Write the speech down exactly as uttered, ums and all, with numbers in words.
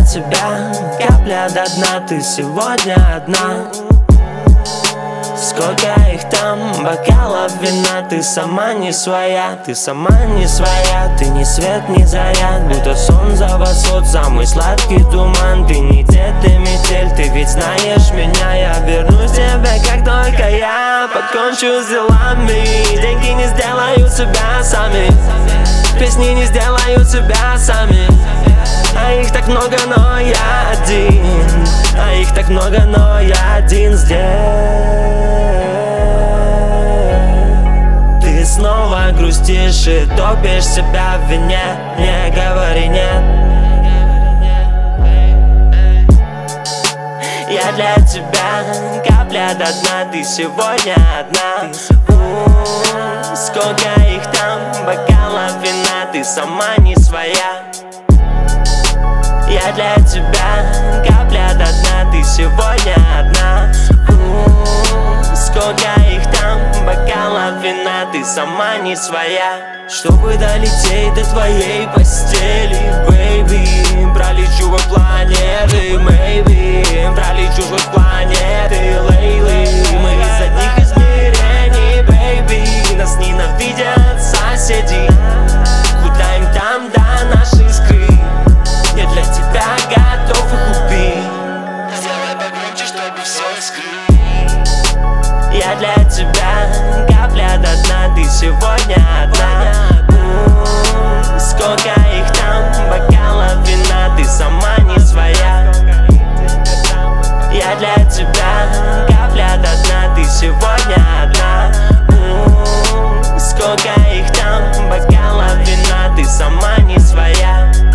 тебя капля до дна, ты сегодня одна. Сколько их там, бокалов вина, ты сама не своя, ты сама не своя. Ты ни свет, ни заря, будто сон за восход, самый сладкий туман. Ты не дед, ты метель, ты ведь знаешь меня. Я вернусь тебе, как только я покончу с делами. Деньги не сделают себя сами, песни не сделают себя сами. А их так много, но я один, а их так много, но я один здесь. Ты снова грустишь и топишь себя в вине. Не говори нет. Я для тебя капля до дна, ты сегодня одна. У-у-у, сколько их там, бокалов вина, ты сама не своя. Я для тебя капля до дна, ты сегодня одна. У-у-у, сколько их там, бокалов вина, ты сама не своя. Чтобы долететь до твоей постели, бэйби, пролечу в планеты, maybe, пролечу в планеты, лейлы. Мы из одних измерений, бэйби, нас ненавидят соседи. Куда им там до нашей искры? Я для тебя готов и купить. Сделай погромче, чтобы все скрыть. Я для тебя капля до дна, ты сегодня одна. У-у-у, сколько их там, бокалов вина, ты сама не своя. Я для тебя капля до дна, ты сегодня одна. У-у-у, сколько их там, бокалов вина, ты сама не своя.